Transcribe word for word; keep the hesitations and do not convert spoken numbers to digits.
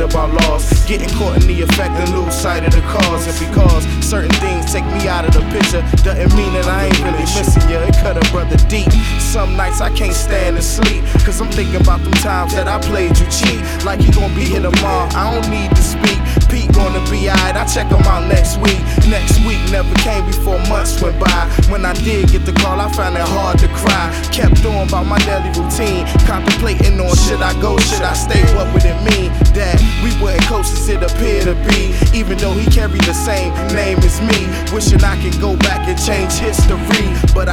about loss, getting caught in the effect and lose sight of the cause. And because certain things take me out of the picture, doesn't mean that I ain't really missing you. It cut a brother deep. Some nights I can't stand to sleep, cause I'm thinking about them times that I played you cheap. Like he gon' be here tomorrow, I don't need to speak. Pete gonna be alright, I check him out next week. Next week never came before months went by. When I did get the call, I found it hard to cry. Kept doing about my daily routine, contemplating on should I go, should I stay, what would it mean that we weren't close as it appeared to be. Even though he carried the same name as me, wishing I could go back and change history, but I